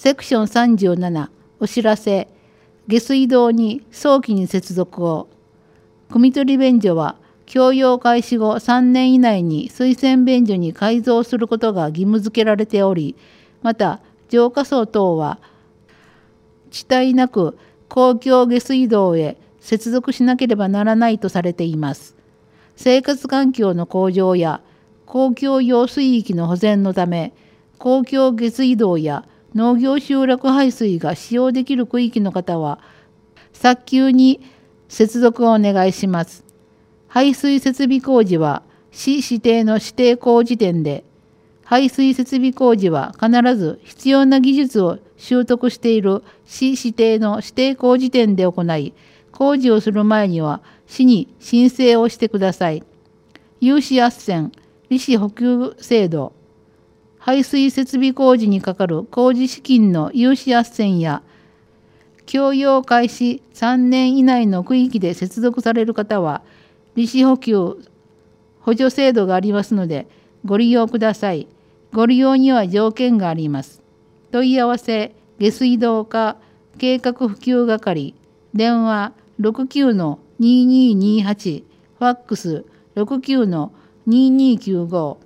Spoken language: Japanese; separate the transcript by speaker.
Speaker 1: セクション37お知らせ。下水道に早期に接続を。汲み取り便所は供用開始後3年以内に水洗便所に改造することが義務付けられており、また浄化槽等は遅滞なく公共下水道へ接続しなければならないとされています。生活環境の向上や公共用水域の保全のため、公共下水道や農業集落排水が使用できる区域の方は、早急に接続をお願いします。排水設備工事は市指定の指定工事店で、排水設備工事は必ず必要な技術を習得している市指定の指定工事店で行い、工事をする前には市に申請をしてください。有志斡旋、利子補給制度、排水設備工事にかかる工事資金の有志斡旋や、供用開始3年以内の区域で接続される方は、利子補給補助制度がありますので、ご利用ください。ご利用には条件があります。問い合わせ、下水道課計画普及係、電話69-2228、ファックス69-2295